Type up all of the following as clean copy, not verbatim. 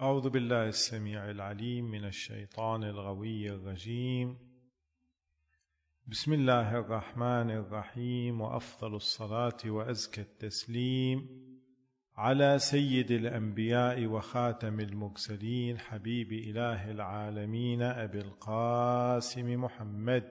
أعوذ بالله السميع العليم من الشيطان الغوي الرجيم. بسم الله الرحمن الرحيم، وأفضل الصلاة وأزكى التسليم على سيد الأنبياء وخاتم المرسلين حبيب إله العالمين أبي القاسم محمد.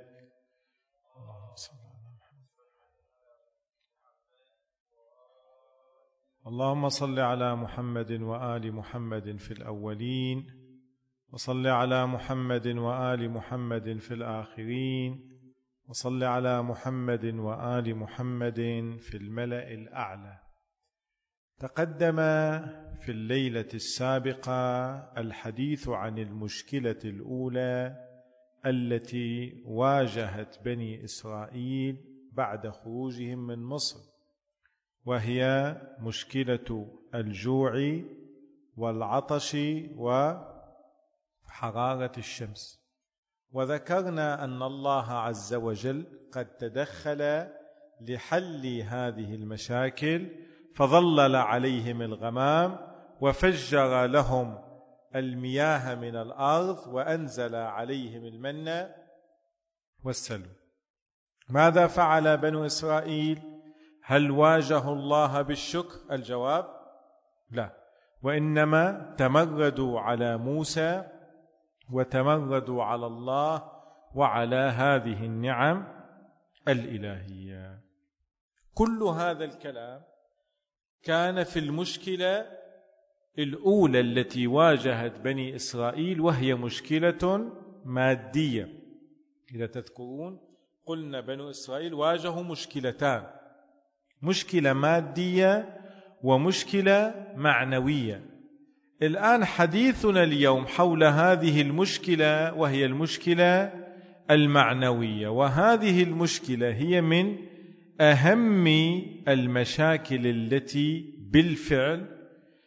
اللهم صل على محمد وآل محمد في الأولين، وصل على محمد وآل محمد في الآخرين، وصل على محمد وآل محمد في الملأ الأعلى. تقدم في الليلة السابقة الحديث عن المشكلة الأولى التي واجهت بني إسرائيل بعد خروجهم من مصر، وهي مشكلة الجوع والعطش وحرارة الشمس. وذكرنا أن الله عز وجل قد تدخل لحل هذه المشاكل، فظلل عليهم الغمام وفجر لهم المياه من الأرض وأنزل عليهم المن والسلوى. ماذا فعل بنو إسرائيل؟ هل واجهوا الله بالشكر؟ الجواب لا، وإنما تمردوا على موسى وتمردوا على الله وعلى هذه النعم الإلهية. كل هذا الكلام كان في المشكلة الأولى التي واجهت بني إسرائيل، وهي مشكلة مادية. إذا تذكرون قلنا بنو إسرائيل واجهوا مشكلتان، مشكلة مادية ومشكلة معنوية. الآن حديثنا اليوم حول هذه المشكلة، وهي المشكلة المعنوية، وهذه المشكلة هي من أهم المشاكل التي بالفعل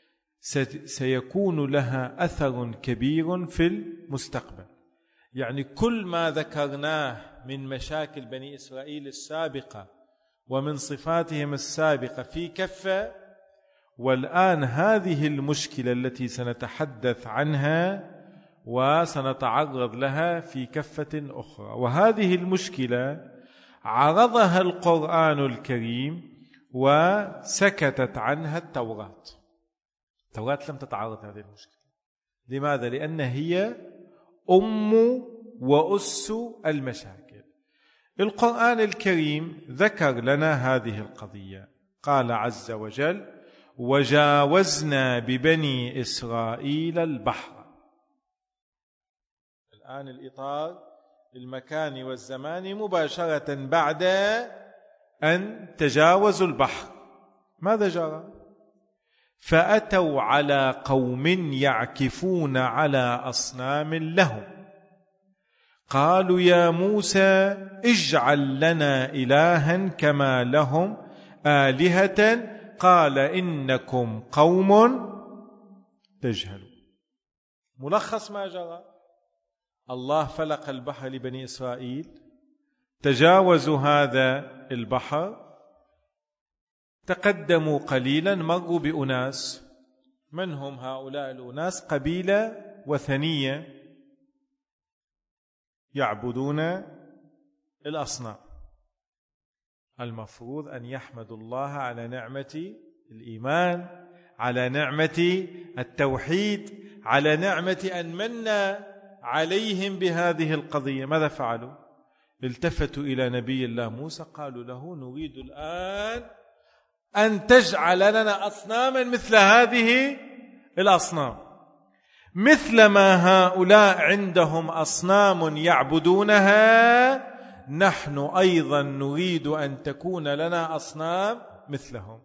سيكون لها أثر كبير في المستقبل. يعني كل ما ذكرناه من مشاكل بني إسرائيل السابقة ومن صفاتهم السابقة في كفة، والآن هذه المشكلة التي سنتحدث عنها وسنتعرض لها في كفة أخرى. وهذه المشكلة عرضها القرآن الكريم وسكتت عنها التوراة. التوراة لم تتعرض هذه المشكلة. لماذا؟ لأن هي أم وأس المشاكل. القرآن الكريم ذكر لنا هذه القضية. قال عز وجل: وجاوزنا ببني إسرائيل البحر. الآن الإطار المكاني والزماني مباشرة بعد أن تجاوزوا البحر ماذا جرى؟ فأتوا على قوم يعكفون على أصنام لهم، قالوا يا موسى اجعل لنا إلها كما لهم آلهة، قال إنكم قوم تجهلون. ملخص ما جرى: الله فلق البحر لبني إسرائيل، تجاوزوا هذا البحر، تقدموا قليلا، مروا بأناس. من هم هؤلاء الأناس؟ قبيلة وثنية يعبدون الأصنام. المفروض أن يحمدوا الله على نعمة الإيمان، على نعمة التوحيد، على نعمة أن من عليهم بهذه القضية. ماذا فعلوا؟ التفتوا إلى نبي الله موسى، قالوا له نريد الآن أن تجعل لنا أصناما مثل هذه الأصنام، مثل ما هؤلاء عندهم أصنام يعبدونها، نحن أيضا نريد أن تكون لنا أصنام مثلهم.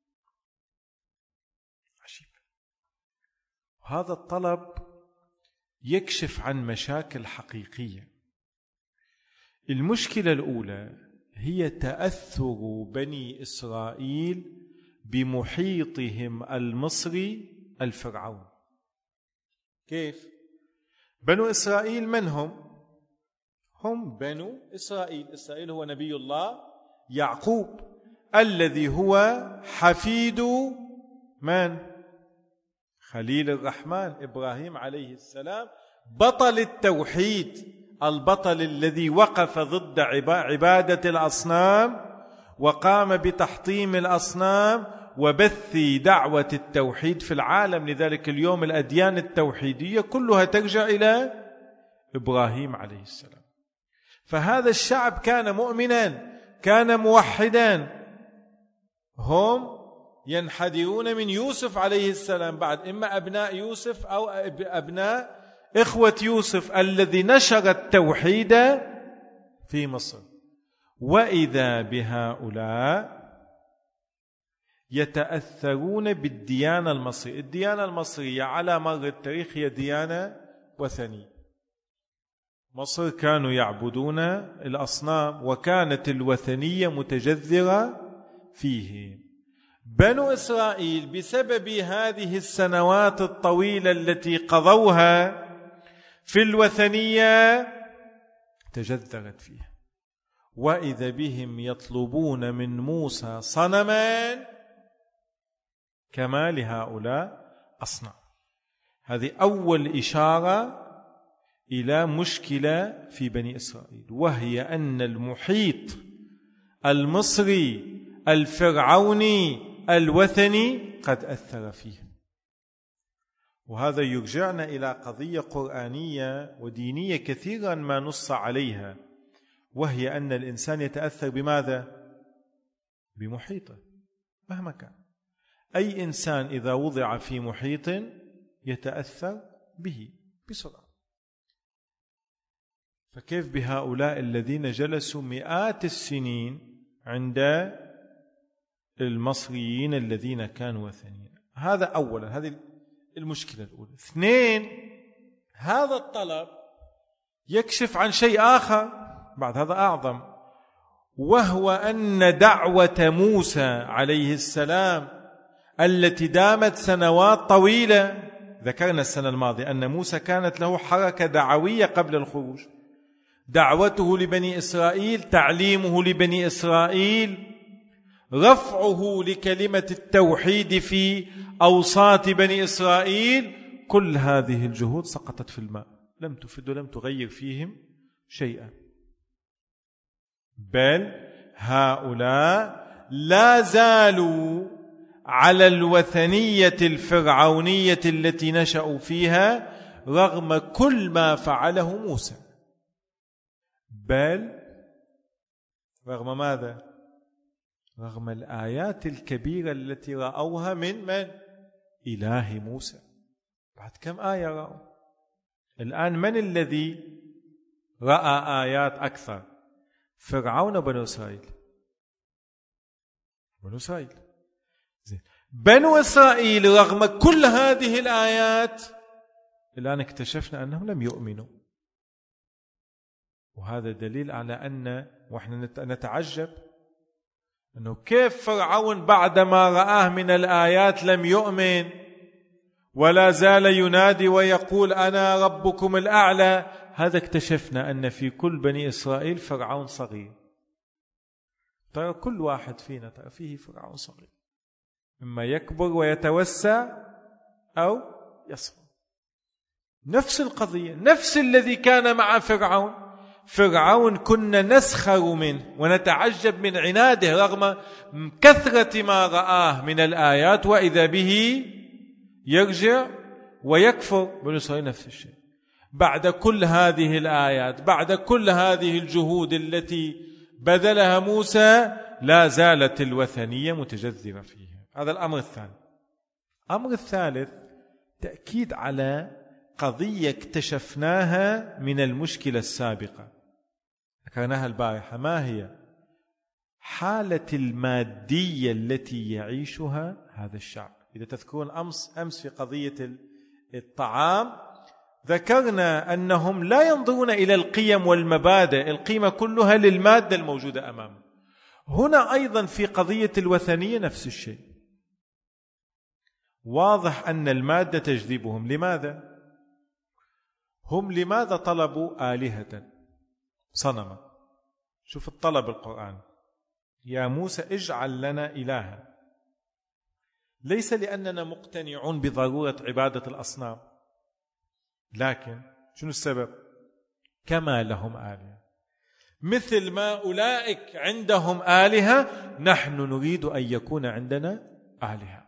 عجيب. هذا الطلب يكشف عن مشاكل حقيقية. المشكلة الأولى هي تأثر بني إسرائيل بمحيطهم المصري الفرعون. كيف؟ بنو إسرائيل من هم؟ هم بنو إسرائيل. إسرائيل هو نبي الله يعقوب الذي هو حفيد من؟ خليل الرحمن إبراهيم عليه السلام بطل التوحيد، البطل الذي وقف ضد عبادة الأصنام وقام بتحطيم الأصنام وبث دعوة التوحيد في العالم. لذلك اليوم الأديان التوحيدية كلها ترجع إلى إبراهيم عليه السلام. فهذا الشعب كان مؤمنا، كان موحدا. هم ينحدرون من يوسف عليه السلام بعد، إما أبناء يوسف أو أبناء إخوة يوسف الذي نشر التوحيد في مصر. وإذا بهؤلاء يتأثرون بالديانة المصرية. الديانة المصرية على مر التاريخ هي ديانة وثنية. مصر كانوا يعبدون الأصنام، وكانت الوثنية متجذرة فيه. بنو إسرائيل بسبب هذه السنوات الطويلة التي قضوها في الوثنية تجذرت فيه، وإذا بهم يطلبون من موسى صنما كما لهؤلاء أصنام. هذه أول إشارة إلى مشكلة في بني إسرائيل، وهي أن المحيط المصري الفرعوني الوثني قد أثر فيه. وهذا يرجعنا إلى قضية قرآنية ودينية كثيرا ما نص عليها، وهي أن الإنسان يتأثر بماذا؟ بمحيطه مهما كان. أي إنسان إذا وضع في محيط يتأثر به بسرعة. فكيف بهؤلاء الذين جلسوا مئات السنين عند المصريين الذين كانوا وثنيين؟ هذا أولا، هذه المشكلة الأولى. اثنين، هذا الطلب يكشف عن شيء آخر بعد هذا أعظم، وهو أن دعوة موسى عليه السلام التي دامت سنوات طويلة، ذكرنا السنة الماضية أن موسى كانت له حركة دعوية قبل الخروج، دعوته لبني إسرائيل، تعليمه لبني إسرائيل، رفعه لكلمة التوحيد في أوساط بني إسرائيل، كل هذه الجهود سقطت في الماء، لم تفد ولم تغير فيهم شيئا. بل هؤلاء لا زالوا على الوثنية الفرعونية التي نشأوا فيها رغم كل ما فعله موسى. بل رغم ماذا؟ رغم الآيات الكبيرة التي رأوها من إله موسى. بعد كم آية رأوا؟ الآن من الذي رأى آيات أكثر؟ فرعون وبنو إسرائيل؟ بنو إسرائيل. بنو إسرائيل رغم كل هذه الآيات الآن اكتشفنا أنهم لم يؤمنوا. وهذا دليل على أن، وإحنا نتعجب أنه كيف فرعون بعدما رآه من الآيات لم يؤمن ولا زال ينادي ويقول أنا ربكم الأعلى. هذا اكتشفنا أن في كل بني إسرائيل فرعون صغير. ترى كل واحد فينا ترى فيه فرعون صغير، إما يكبر ويتوسع أو يصغر. نفس القضية، نفس الذي كان مع فرعون. فرعون كنا نسخر منه ونتعجب من عناده رغم كثرة ما رآه من الآيات، وإذا به يرجع ويكفر. بنو إسرائيل نفس الشيء. بعد كل هذه الآيات، بعد كل هذه الجهود التي بذلها موسى، لا زالت الوثنية متجذرة فيها. هذا الأمر الثاني. الأمر الثالث تأكيد على قضية اكتشفناها من المشكلة السابقة ذكرناها البارحة. ما هي؟ حالة المادية التي يعيشها هذا الشعب. إذا تذكرون أمس في قضية الطعام ذكرنا أنهم لا ينظرون إلى القيم والمبادئ، القيمة كلها للمادة الموجودة أمامهم. هنا أيضا في قضية الوثنية نفس الشيء. واضح أن المادة تجذبهم. لماذا؟ هم لماذا طلبوا آلهة صنما؟ شوف الطلب القرآن، يا موسى اجعل لنا إلها. ليس لأننا مقتنعون بضرورة عبادة الأصنام، لكن شنو السبب؟ كما لهم آلهة مثل ما أولئك عندهم آلهة نحن نريد أن يكون عندنا آلهة.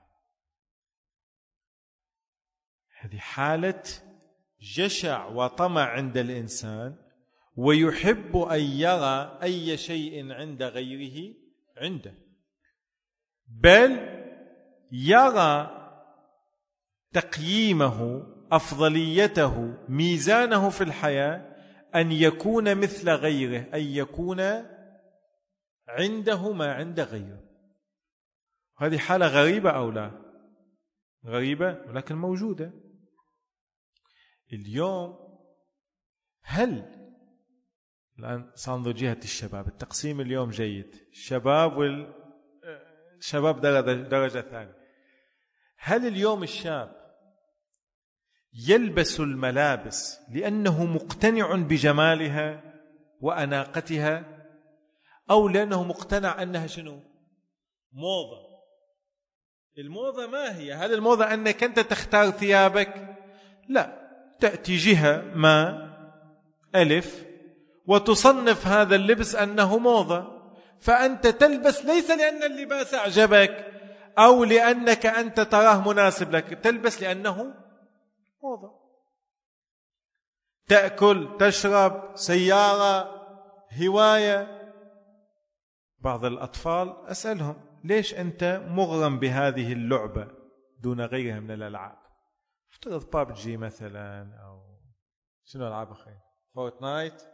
هذه حالة جشع وطمع عند الإنسان، ويحب أن يرى أي شيء عند غيره عنده، بل يرى تقييمه، أفضليته، ميزانه في الحياة أن يكون مثل غيره، أن يكون عنده ما عند غيره. هذه حالة غريبة أو لا؟ غريبة ولكن موجودة اليوم. هل الآن سننظر جهة الشباب، التقسيم اليوم جيد، الشباب والشباب درجة ثانية. هل اليوم الشاب يلبس الملابس لأنه مقتنع بجمالها وأناقتها، أو لأنه مقتنع أنها شنو؟ موضة. الموضة ما هي؟ هل الموضة أنك أنت تختار ثيابك؟ لا، تأتي جهة ما ألف وتصنف هذا اللبس أنه موضة، فأنت تلبس ليس لأن اللباس أعجبك أو لأنك أنت تراه مناسب لك، تلبس لأنه موضة. تأكل، تشرب، سيارة، هواية. بعض الأطفال أسألهم ليش أنت مغرم بهذه اللعبة دون غيرها من الألعاب؟ افترض بابجي مثلا، أو شنو ألعاب أخرى، فورتنايت.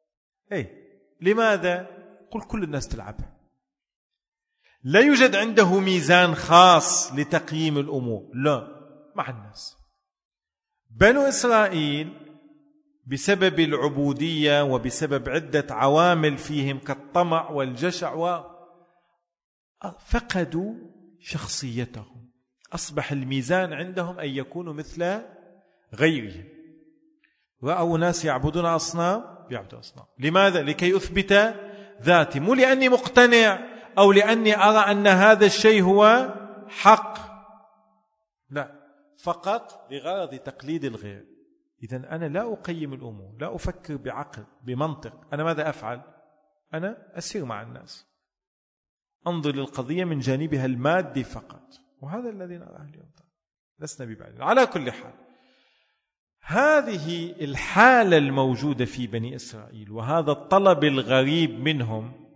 لماذا؟ قل كل الناس تلعبها. لا يوجد عنده ميزان خاص لتقييم الأمور، لا، مع الناس. بنو إسرائيل بسبب العبودية وبسبب عدة عوامل فيهم كالطمع والجشع فقدوا شخصيتهم، أصبح الميزان عندهم أن يكونوا مثل غيرهم. رأوا ناس يعبدون أصنام، يعبدوا أصنام. لماذا؟ لكي أثبت ذاتي، مو لأني مقتنع أو لأني أرى أن هذا الشيء هو حق، لا، فقط لغرض تقليد الغير. إذن أنا لا أقيم الأمور، لا أفكر بعقل بمنطق. أنا ماذا أفعل؟ أنا أسير مع الناس، أنظر للقضية من جانبها المادي فقط، وهذا الذي نراه اليوم. لسنا ببعيد. على كل حال، هذه الحالة الموجودة في بني إسرائيل، وهذا الطلب الغريب منهم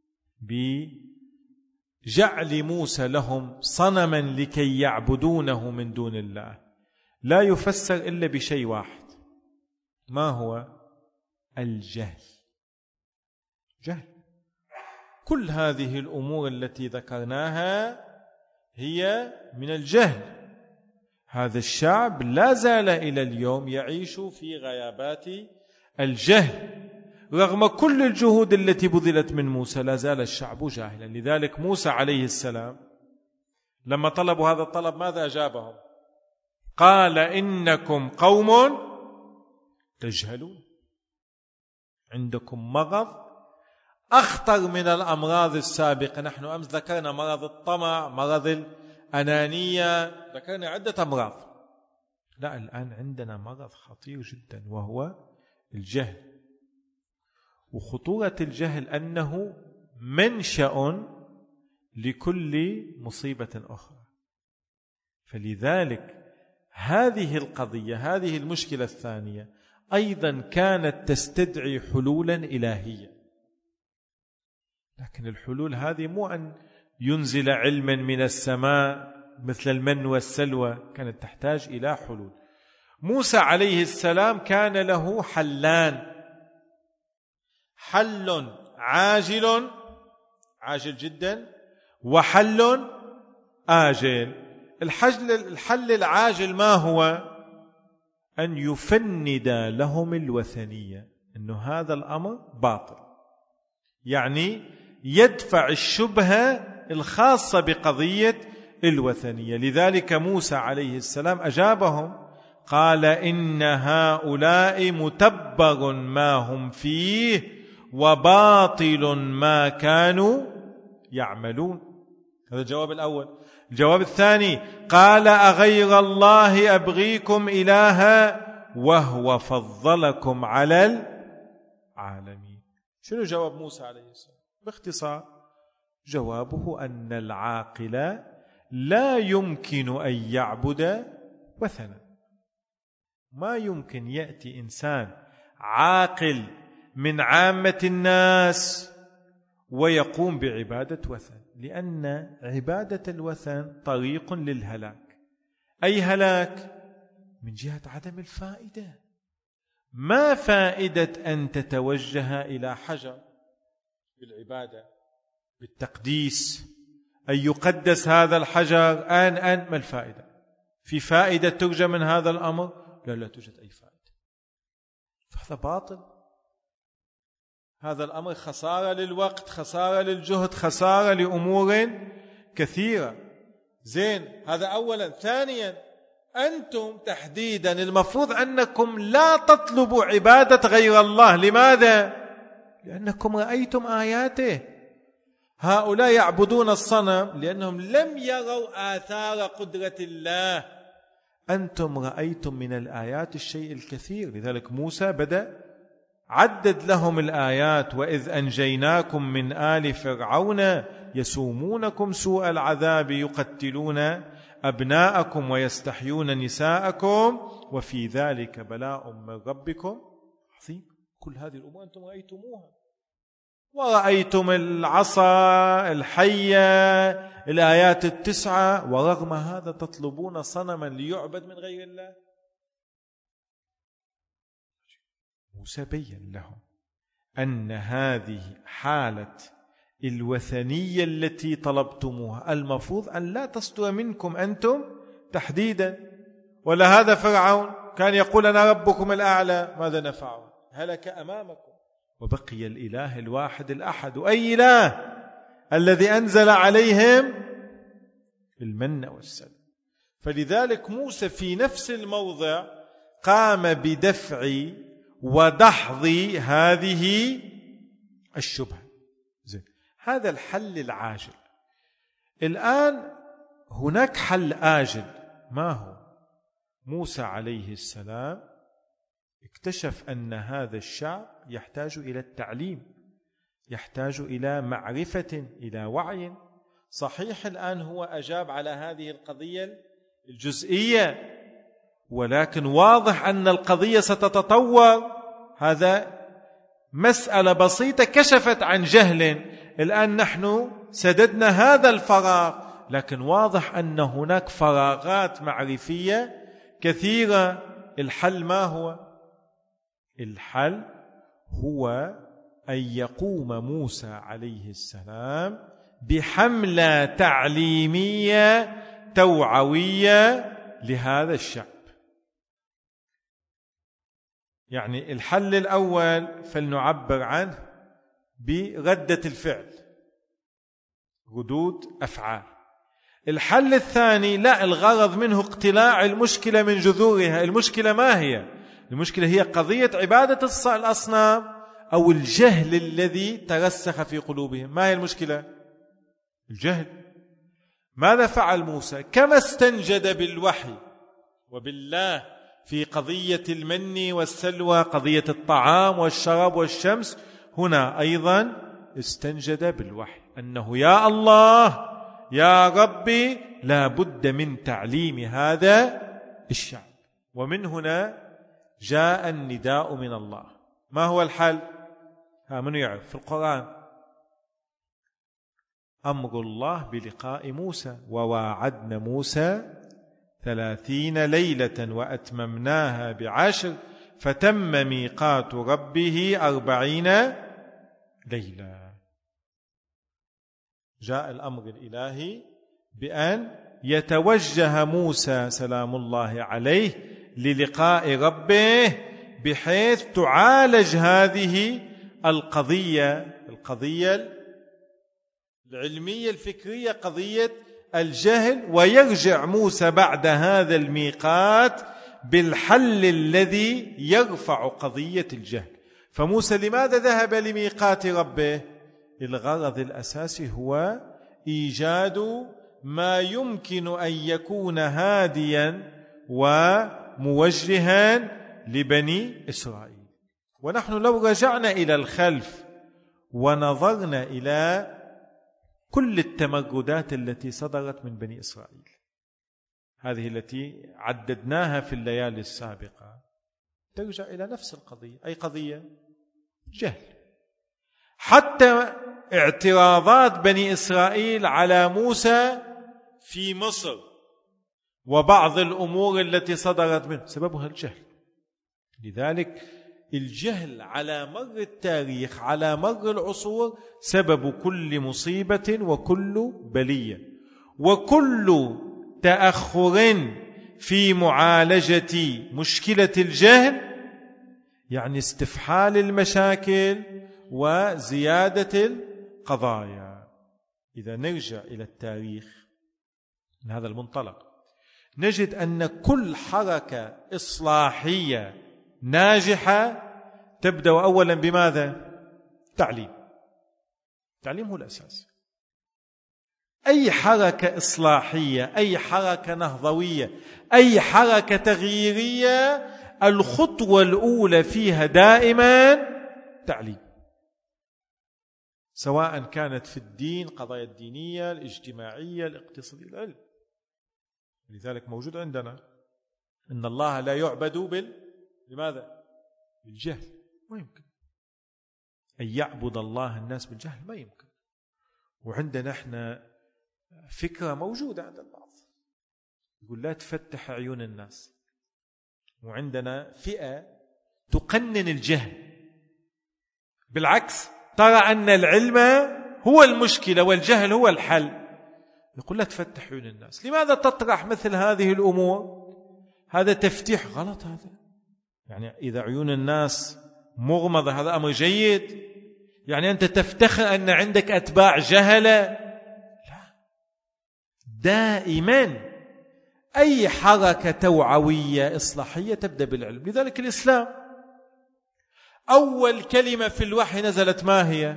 بجعل موسى لهم صنما لكي يعبدونه من دون الله، لا يفسر إلا بشيء واحد. ما هو؟ الجهل. جهل. كل هذه الأمور التي ذكرناها هي من الجهل. هذا الشعب لا زال إلى اليوم يعيش في غيابات الجهل، رغم كل الجهود التي بذلت من موسى لا زال الشعب جاهلا. لذلك موسى عليه السلام لما طلبوا هذا الطلب ماذا أجابهم؟ قال إنكم قوم تجهلون، عندكم مرض أخطر من الأمراض السابقة. نحن أمس ذكرنا مرض الطمع، مرض الأنانية، ذكرنا عدة أمراض. لا، الآن عندنا مرض خطير جدا وهو الجهل. وخطورة الجهل أنه منشأ لكل مصيبة أخرى. فلذلك هذه القضية، هذه المشكلة الثانية أيضا كانت تستدعي حلولا إلهية. لكن الحلول هذه مو أن ينزل علما من السماء مثل المن والسلوى، كانت تحتاج إلى حلول. موسى عليه السلام كان له حلان: حل عاجل جدا، وحل آجل. الحل العاجل ما هو؟ أن يفند لهم الوثنية، أنه هذا الأمر باطل، يعني يدفع الشبهة الخاصة بقضية الوثنية. لذلك موسى عليه السلام أجابهم قال إن هؤلاء متبر ما هم فيه وباطل ما كانوا يعملون. هذا الجواب الأول. الجواب الثاني قال أغير الله أبغيكم إلها وهو فضلكم على العالمين. شنو جواب موسى عليه السلام؟ باختصار جوابه أن العاقل لا يمكن أن يعبد وثنا. ما يمكن يأتي إنسان عاقل من عامة الناس ويقوم بعبادة وثن، لأن عبادة الوثن طريق للهلاك. أي هلاك؟ من جهة عدم الفائدة. ما فائدة أن تتوجه إلى حجر بالعبادة بالتقديس، أن يقدس هذا الحجر ما الفائدة؟ في فائدة ترجى من هذا الأمر؟ لا توجد أي فائدة. فهذا باطل. هذا الأمر خسارة للوقت، خسارة للجهد، خسارة لأمور كثيرة. زين، هذا أولا. ثانيا، أنتم تحديدا المفروض أنكم لا تطلبوا عبادة غير الله. لماذا؟ لأنكم رأيتم آياته. هؤلاء يعبدون الصنم لأنهم لم يروا آثار قدرة الله. أنتم رأيتم من الآيات الشيء الكثير. لذلك موسى بدأ عدد لهم الآيات: وإذ أنجيناكم من آل فرعون يسومونكم سوء العذاب يقتلون أبناءكم ويستحيون نساءكم وفي ذلك بلاء من ربكم عظيم. كل هذه الأمور أنتم رأيتموها، ورأيتم العصا الحية، الآيات 9، ورغم هذا تطلبون صنما ليعبد من غير الله. موسى بين لهم أن هذه حالة الوثنية التي طلبتموها المفروض أن لا تصدر منكم أنتم تحديدا. ولا هذا فرعون كان يقول أنا ربكم الأعلى، ماذا نفعه؟ هلك أمامكم. وبقي الإله الواحد الأحد. أي إله؟ الذي أنزل عليهم المن والسلوى. فلذلك موسى في نفس الموضع قام بدفع ودحض هذه الشبهة. زين، هذا الحل العاجل. الآن هناك حل آجل. ما هو؟ موسى عليه السلام اكتشف أن هذا الشعب يحتاج إلى التعليم، يحتاج إلى معرفة، إلى وعي. صحيح الآن هو أجاب على هذه القضية الجزئية، ولكن واضح أن القضية ستتطور. هذا مسألة بسيطة كشفت عن جهل. الآن نحن سددنا هذا الفراغ، لكن واضح أن هناك فراغات معرفية كثيرة. الحل ما هو؟ الحل هو أن يقوم موسى عليه السلام بحملة تعليمية توعوية لهذا الشعب. يعني الحل الأول فلنعبر عنه بردة الفعل، ردود أفعال. الحل الثاني لا، الغرض منه اقتلاع المشكلة من جذورها. المشكلة ما هي؟ المشكلة هي قضية عبادة الأصنام أو الجهل الذي ترسخ في قلوبهم. ما هي المشكلة؟ الجهل. ماذا فعل موسى؟ كما استنجد بالوحي وبالله في قضية المن والسلوى، قضية الطعام والشراب والشمس، هنا أيضا استنجد بالوحي أنه يا الله يا ربي لا بد من تعليم هذا الشعب. ومن هنا جاء النداء من الله. ما هو الحل؟ من يعرف في القرآن؟ أمر الله بلقاء موسى: وواعدنا موسى 30 ليلة وأتممناها ب10 فتم ميقات ربه 40 ليلة. جاء الأمر الإلهي بأن يتوجه موسى سلام الله عليه للقاء ربه، بحيث تعالج هذه القضية العلمية الفكرية، قضية الجهل. ويرجع موسى بعد هذا الميقات بالحل الذي يرفع قضية الجهل. فموسى لماذا ذهب لميقات ربه؟ الغرض الأساسي هو إيجاد ما يمكن أن يكون هاديا وموجها لبني إسرائيل. ونحن لو رجعنا إلى الخلف ونظرنا إلى كل التمردات التي صدرت من بني إسرائيل، هذه التي عددناها في الليالي السابقة، ترجع إلى نفس القضية. أي قضية؟ جهل. حتى اعتراضات بني إسرائيل على موسى في مصر وبعض الأمور التي صدرت منه سببها الجهل. لذلك الجهل على مر التاريخ، على مر العصور، سبب كل مصيبة وكل بلية، وكل تأخر في معالجة مشكلة الجهل يعني استفحال المشاكل وزيادة القضايا. إذا نرجع إلى التاريخ من هذا المنطلق نجد أن كل حركة إصلاحية ناجحة تبدأ أولا بماذا؟ تعليم. التعليم هو الأساس. أي حركة إصلاحية، أي حركة نهضوية، أي حركة تغييرية، الخطوة الأولى فيها دائما تعليم، سواء كانت في الدين، قضايا الدينية، الاجتماعية، الاقتصادية، العلم. لذلك موجود عندنا إن الله لا يعبد لماذا؟ بالجهل. ما يمكن أن يعبد الله الناس بالجهل، ما يمكن. وعندنا احنا فكرة موجودة عند البعض يقول لا تفتح عيون الناس، وعندنا فئة تقنن الجهل، بالعكس ترى أن العلم هو المشكلة والجهل هو الحل. يقول لا تفتح عيون الناس. لماذا تطرح مثل هذه الأمور؟ هذا تفتيح غلط. هذا يعني إذا عيون الناس مغمضة هذا أمر جيد؟ يعني أنت تفتخر أن عندك أتباع جهلة؟ لا. دائما أي حركة توعوية إصلاحية تبدأ بالعلم. لذلك الإسلام أول كلمة في الوحي نزلت ما هي؟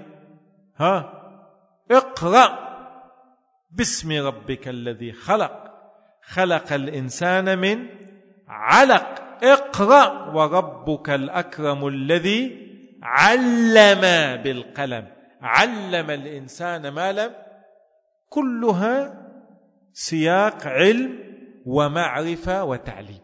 اقرأ باسم ربك الذي خلق، خلق الإنسان من علق، اقرأ وربك الأكرم الذي علم بالقلم، علم الإنسان ما لم. كلها سياق علم ومعرفة وتعليم.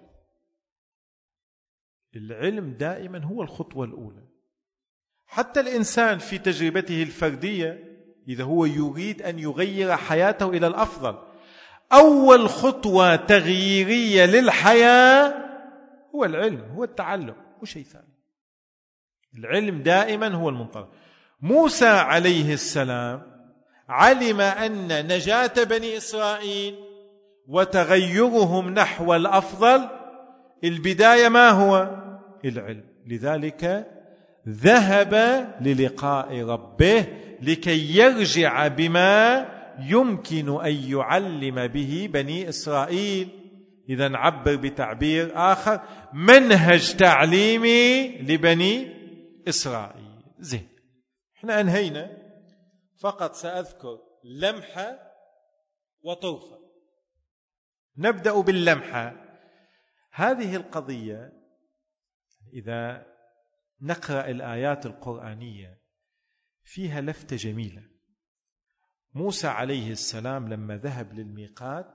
العلم دائما هو الخطوة الأولى. حتى الإنسان في تجربته الفردية إذا هو يريد أن يغير حياته إلى الأفضل، أول خطوة تغييرية للحياة هو العلم، هو التعلم، وشيء ثاني. العلم دائما هو المنطلق. موسى عليه السلام علم أن نجاة بني إسرائيل وتغيرهم نحو الأفضل البداية ما هو؟ العلم. لذلك ذهب للقاء ربه لكي يرجع بما يمكن أن يعلم به بني إسرائيل. إذا عبر بتعبير آخر منهج تعليمي لبني إسرائيل. زين، احنا أنهينا، فقط سأذكر لمحة وطرفة. نبدأ باللمحة. هذه القضية إذا نقرأ الآيات القرآنية فيها لفتة جميلة. موسى عليه السلام لما ذهب للميقات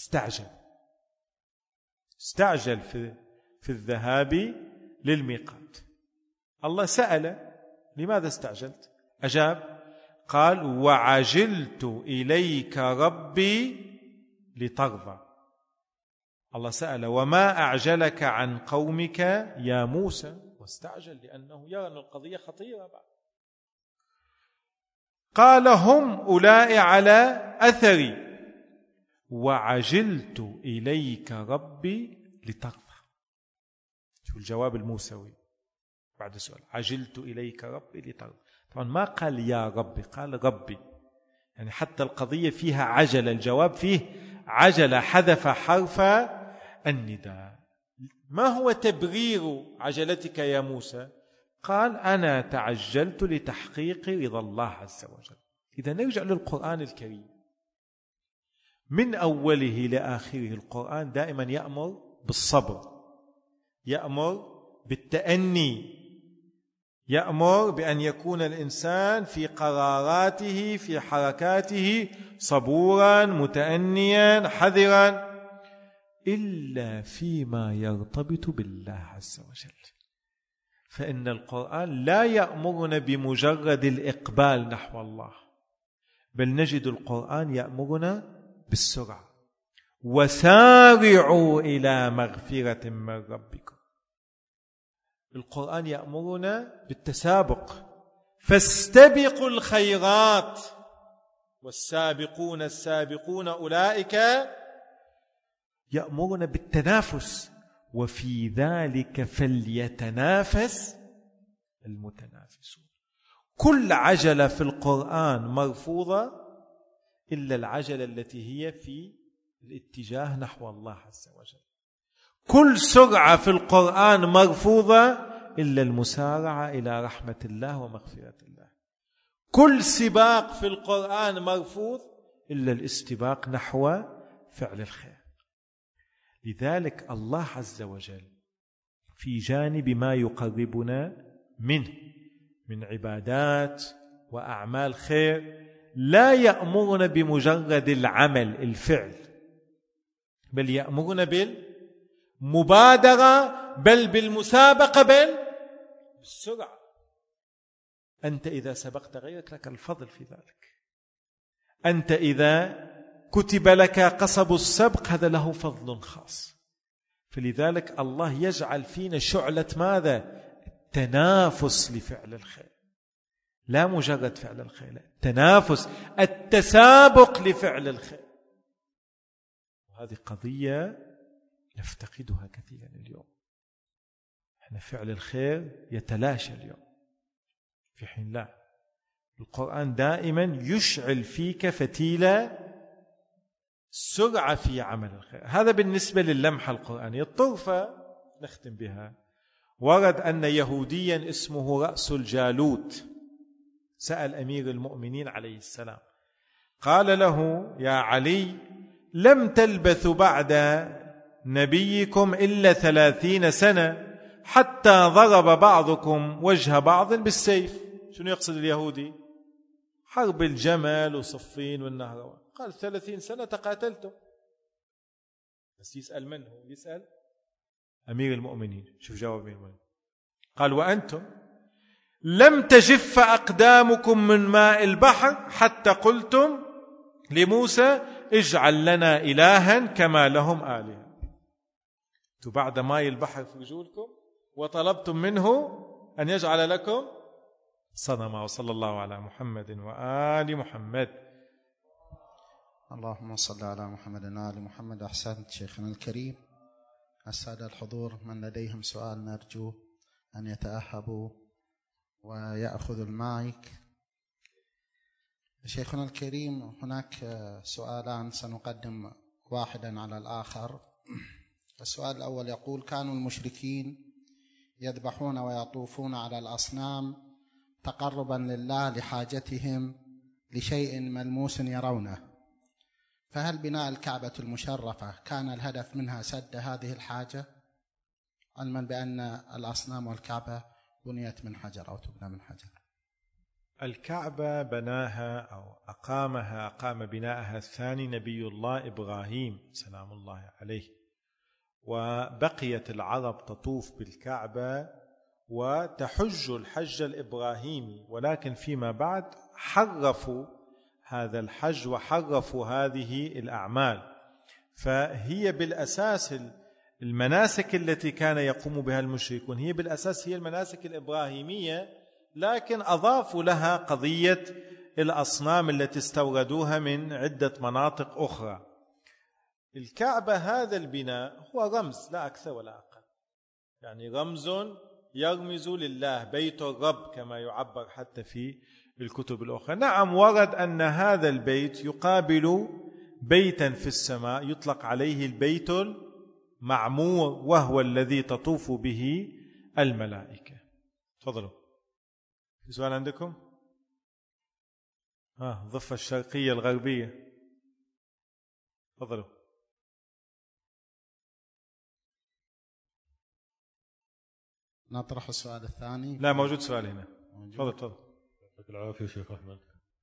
استعجل في الذهاب للميقات. الله سأل لماذا استعجلت؟ أجاب قال وعجلت إليك ربي لترضى. الله سأل وما أعجلك عن قومك يا موسى؟ واستعجل لأنه يرى أن القضية خطيرة بعد. قال هم أولئك على أثري وعجلت إليك ربي لترضى. شوف الجواب الموسوي بعد السؤال، عجلت إليك ربي لترضى. طبعا ما قال يا ربي، قال ربي، يعني حتى القضية فيها عجلة، الجواب فيه عجلة، حذف حرف النداء. ما هو تبرير عجلتك يا موسى؟ قال أنا تعجلت لتحقيق رضا الله عز وجل. إذا نرجع للقرآن الكريم، من أوله لآخره القرآن دائما يأمر بالصبر، يأمر بالتأني، يأمر بأن يكون الإنسان في قراراته في حركاته صبورا متأنيا حذرا، إلا فيما يرتبط بالله عز وجل. فإن القرآن لا يأمرنا بمجرد الإقبال نحو الله، بل نجد القرآن يأمرنا بالسرعة، وسارعوا إلى مغفرة من ربكم. القرآن يأمرنا بالتسابق، فاستبقوا الخيرات والسابقون السابقون أولئك، يأمرنا بالتنافس، وفي ذلك فليتنافس المتنافسون. كل عجلة في القرآن مرفوضة إلا العجلة التي هي في الاتجاه نحو الله عز وجل. كل سرعة في القرآن مرفوضة إلا المسارعة إلى رحمة الله ومغفرة الله. كل سباق في القرآن مرفوض إلا الاستباق نحو فعل الخير. لذلك الله عز وجل في جانب ما يقربنا منه من عبادات وأعمال خير لا يأمرنا بمجرد العمل الفعل، بل يأمرنا بالمبادرة، بل بالمسابقة، بل بالسرعة. أنت إذا سبقت غيرك لك الفضل في ذلك. أنت إذا كتب لك قصب السبق هذا له فضل خاص. فلذلك الله يجعل فينا شعلة ماذا؟ التنافس لفعل الخير، لا مجرد فعل الخير، لا، التنافس، التسابق لفعل الخير. وهذه قضية نفتقدها كثيرا اليوم. احنا فعل الخير يتلاشى اليوم، في حين لا، القرآن دائما يشعل فيك فتيلة سرعة في عمل الخير. هذا بالنسبة للمحة القرآنية. الطرفة نختم بها. ورد أن يهوديا اسمه رأس الجالوت سأل أمير المؤمنين عليه السلام، قال له: يا علي، لم تلبثوا بعد نبيكم إلا 30 سنة حتى ضرب بعضكم وجه بعض بالسيف. شنو يقصد اليهودي؟ حرب الجمل وصفين والنهروان. قال 30 سنة تقاتلتم. بس يسأل من هو؟ يسأل أمير المؤمنين. شوف جواب أمير المؤمنين، قال: وأنتم لم تجف أقدامكم من ماء البحر حتى قلتم لموسى: اجعل لنا إلها كما لهم آلهة. بعد ماء البحر في رجولكم وطلبتم منه أن يجعل لكم صنما. وصلى الله على محمد وآل محمد. اللهم صل على محمد وآل محمد. أحسنت شيخنا الكريم. السادة الحضور من لديهم سؤال نرجو أن يتأهبوا ويأخذوا المايك. شيخنا الكريم، هناك سؤالان سنقدم واحدا على الآخر. السؤال الأول يقول: كانوا المشركين يذبحون ويطوفون على الأصنام تقربا لله لحاجتهم لشيء ملموس يرونه، فهل بناء الكعبة المشرفة كان الهدف منها سد هذه الحاجة، علما بأن الأصنام والكعبة بنيت من حجر أو تبنى من حجر؟ الكعبة بناها أو أقام بناءها الثاني نبي الله إبراهيم سلام الله عليه، وبقيت العرب تطوف بالكعبة وتحج الحج الإبراهيمي، ولكن فيما بعد حرفوا هذا الحج وحرفوا هذه الأعمال. فهي بالأساس المناسك التي كان يقوم بها المشركون هي بالأساس هي المناسك الإبراهيمية، لكن أضافوا لها قضية الأصنام التي استوردوها من عدة مناطق أخرى. الكعبة هذا البناء هو رمز لا أكثر ولا أقل، يعني رمز يرمز لله، بيت الرب كما يعبر حتى في الكتب الأخرى. نعم، ورد أن هذا البيت يقابل بيتا في السماء يطلق عليه البيت المعمور، وهو الذي تطوف به الملائكة. تفضلوا. في سؤال عندكم؟ الضفة الشرقية الغربية. تفضلوا. نطرح السؤال الثاني. لا، موجود سؤال هنا. تفضل. يعطيك العافية شيخ أحمد.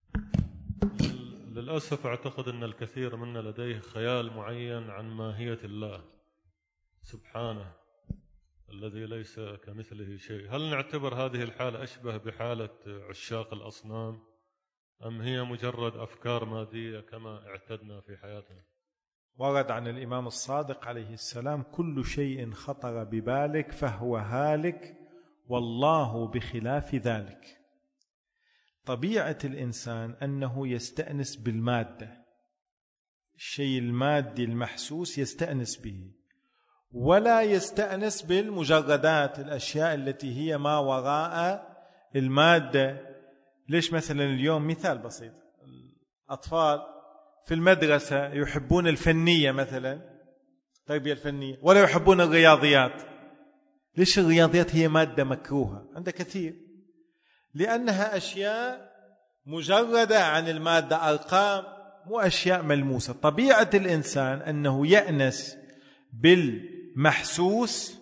للأسف أعتقد أن الكثير منا لديه خيال معين عن ماهية الله سبحانه الذي ليس كمثله شيء. هل نعتبر هذه الحالة أشبه بحالة عشاق الأصنام، أم هي مجرد أفكار مادية كما اعتدنا في حياتنا؟ ورد عن الإمام الصادق عليه السلام: كل شيء خطر ببالك فهو هالك والله بخلاف ذلك. طبيعة الإنسان أنه يستأنس بالمادة، الشيء المادي المحسوس يستأنس به، ولا يستأنس بالمجردات، الأشياء التي هي ما وراء المادة. ليش مثلا اليوم مثال بسيط، الأطفال في المدرسة يحبون الفنية مثلا، التربية الفنية، ولا يحبون الرياضيات. ليش الرياضيات هي مادة مكروهة عند كثير؟ لأنها أشياء مجردة عن المادة، أرقام، مو أشياء ملموسة. طبيعة الإنسان أنه يأنس بالمحسوس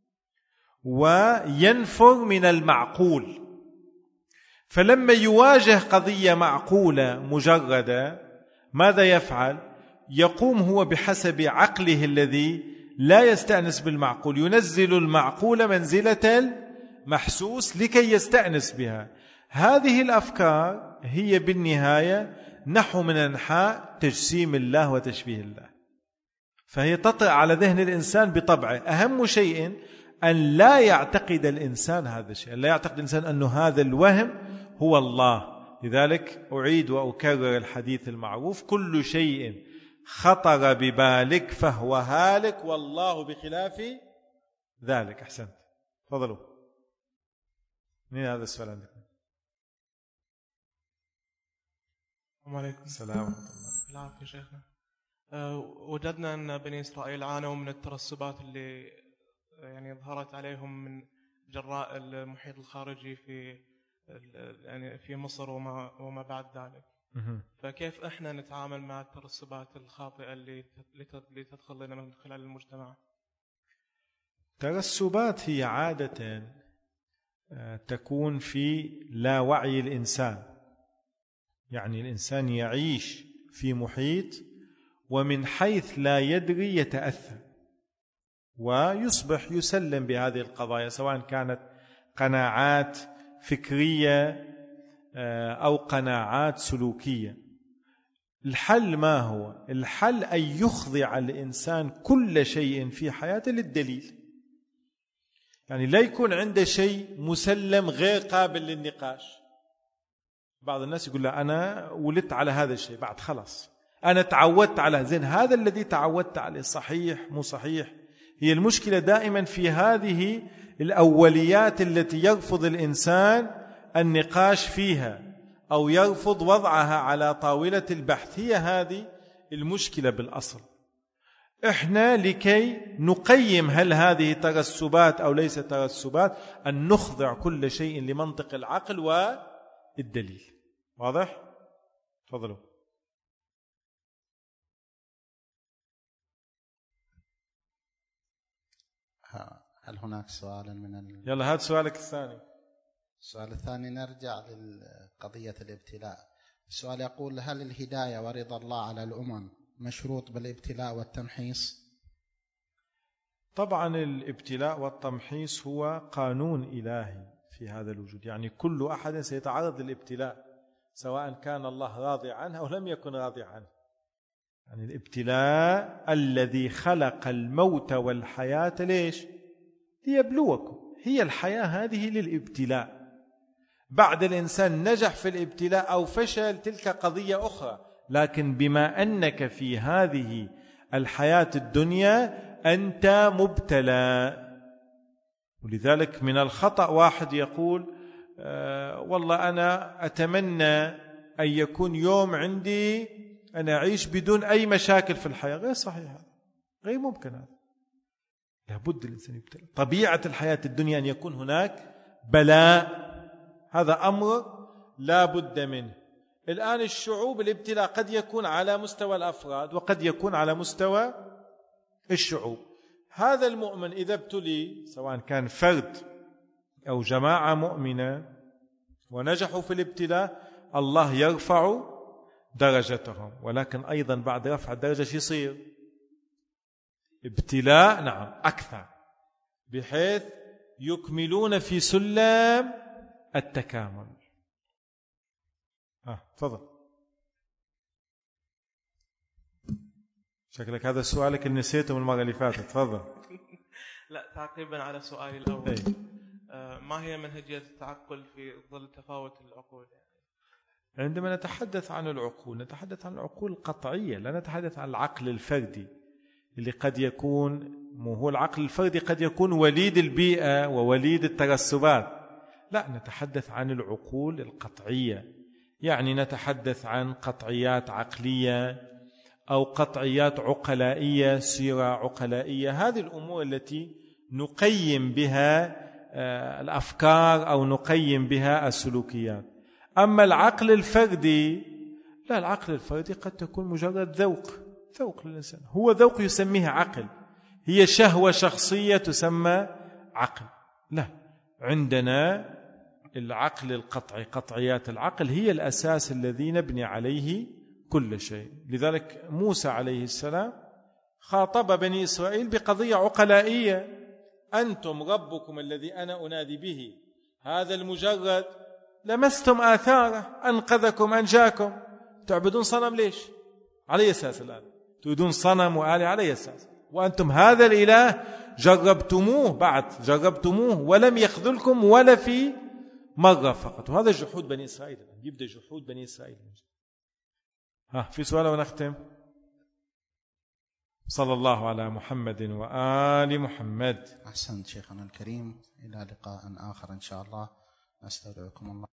وينفر من المعقول. فلما يواجه قضية معقولة مجردة ماذا يفعل؟ يقوم هو بحسب عقله الذي لا يستأنس بالمعقول، ينزل المعقول منزلة المحسوس لكي يستأنس بها. هذه الأفكار هي بالنهاية نحو من أنحاء تجسيم الله وتشبيه الله، فهي تطرأ على ذهن الإنسان بطبعه. أهم شيء أن لا يعتقد الإنسان هذا الشيء، لا يعتقد الإنسان أن هذا الوهم هو الله. لذلك أعيد وأكرر الحديث المعروف: كل شيء خطر ببالك فهو هالك والله بخلاف ذلك. أحسنت. تفضلوا. مين هذا السؤال عندكم؟ السلام عليكم. السلام ورحمة الله. العافية شيخنا. وجدنا أن بني إسرائيل عانوا من الترسبات اللي يعني ظهرت عليهم من جراء المحيط الخارجي في مصر وما بعد ذلك. فكيف احنا نتعامل مع الترسبات الخاطئة اللي تدخل لنا من خلال المجتمع؟ الترسبات هي عادة تكون في لا وعي الإنسان، يعني الإنسان يعيش في محيط ومن حيث لا يدري يتأثر ويصبح يسلم بهذه القضايا، سواء كانت قناعات فكرية أو قناعات سلوكية. الحل ما هو؟ الحل أن يخضع الإنسان كل شيء في حياته للدليل، يعني لا يكون عنده شيء مسلم غير قابل للنقاش. بعض الناس يقول لا أنا ولدت على هذا الشيء، بعد خلاص أنا تعودت على زين، هذا الذي تعودت عليه صحيح مو صحيح؟ هي المشكلة دائما في هذه الأوليات التي يرفض الإنسان النقاش فيها أو يرفض وضعها على طاولة البحث. هي هذه المشكلة بالأصل. إحنا لكي نقيم هل هذه ترسبات أو ليس ترسبات، أن نخضع كل شيء لمنطق العقل والدليل. واضح؟ تفضلوا. هل هناك سؤال من يلا هذا سؤالك الثاني. السؤال الثاني نرجع لقضية الابتلاء. السؤال يقول: هل الهداية ورضا الله على الأمم مشروط بالابتلاء والتمحيص؟ طبعا الابتلاء والتمحيص هو قانون إلهي في هذا الوجود، يعني كل أحد سيتعرض للابتلاء سواء كان الله راضي عنه أو لم يكن راضي عنه. يعني الابتلاء الذي خلق الموت والحياة ليش؟ ليبلوكم. هي الحياة هذه للابتلاء. بعد الإنسان نجح في الابتلاء أو فشل تلك قضية أخرى، لكن بما أنك في هذه الحياة الدنيا أنت مبتلى. ولذلك من الخطأ واحد يقول والله أنا أتمنى أن يكون يوم عندي أنا أعيش بدون أي مشاكل في الحياة. غير صحيح، غير ممكن. هذا لابد الإنسان يبتلى. طبيعة الحياة الدنيا أن يكون هناك بلاء، هذا أمر لا بد منه. الآن الشعوب الابتلاء قد يكون على مستوى الأفراد وقد يكون على مستوى الشعوب. هذا المؤمن إذا ابتلي سواء كان فرد أو جماعة مؤمنة ونجحوا في الابتلاء الله يرفع درجتهم، ولكن أيضا بعد رفع الدرجة شو يصير؟ ابتلاء نعم أكثر، بحيث يكملون في سلم التكامل. تفضل. شكلك هذا سؤالك اللي نسيته من المرة اللي فاتت. تفضل. لا، تعقيبا على سؤالي الأول. ما هي منهجية التعقل في ظل تفاوت العقول؟ عندما نتحدث عن العقول نتحدث عن العقول القطعية، لا نتحدث عن العقل الفردي اللي قد يكون، هو العقل الفردي قد يكون وليد البيئة ووليد الترسبات. لا، نتحدث عن العقول القطعية، يعني نتحدث عن قطعيات عقلية أو قطعيات عقلائية، سيرة عقلائية. هذه الأمور التي نقيم بها الأفكار أو نقيم بها السلوكيات. أما العقل الفردي لا، العقل الفردي قد تكون مجرد ذوق للإنسان، هو ذوق يسميه عقل، هي شهوة شخصية تسمى عقل. لا، عندنا العقل القطعي، قطعيات العقل هي الأساس الذي نبني عليه كل شيء. لذلك موسى عليه السلام خاطب بني إسرائيل بقضية عقلائية: أنتم ربكم الذي أنا أنادي به، هذا المجرد لمستم آثاره، أنقذكم أنجاكم، تعبدون صنم ليش؟ على أساس الآن تريدون صنم وآلهة على أساس، وأنتم هذا الإله جربتموه ولم يخذلكم ولا في مرة فقط. وهذا جحود بني إسرائيل، يبدأ جحود بني إسرائيل. في سؤال ونختم. صلى الله على محمد وآل محمد. أحسنت شيخنا الكريم، إلى لقاء آخر إن شاء الله، نستودعكم الله.